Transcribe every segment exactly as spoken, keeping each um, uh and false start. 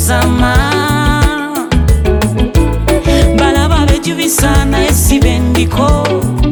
basama balaba bejubisana esibendiko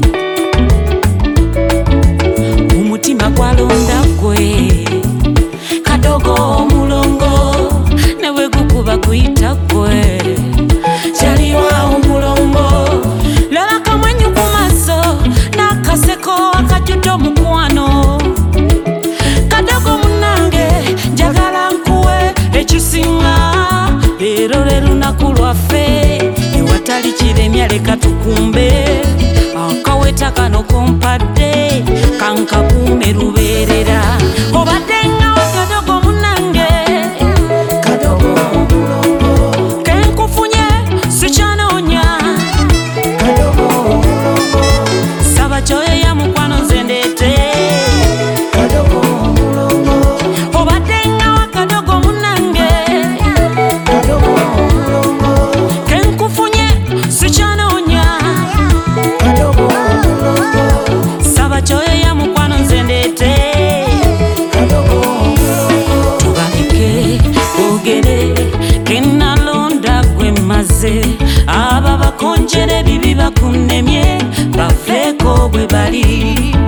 umutima gwalonda gwe kadogo omulongo newe gukuba kuyita gwe kyaliwa omulongo laba kamwenyu ku maso n'akaseko akajjudde mukwano kadogo munange njagala nkuwe ekisinga leero lerunaku lwaffe ewatali kiremya leka tukumbe akaweta kano kompadde kankakuume lubeerera obadde ngawo kadogo munange kadogo omulongo kenkufunye sikyanoonya kadogo omulongo saba kyoyo ya mukwano nze ndeete kadogo omulongo obadde ngawo kadogo munange kadogo omulongo kenkufunye sikyanoonya kadogo omulongo saba kyoyo ya mukwano nze ndeete kadogo omulongo tubaleke boogere kenalonda gwe maze aba bakonjere bibi bakunemye bafeeko bwe bali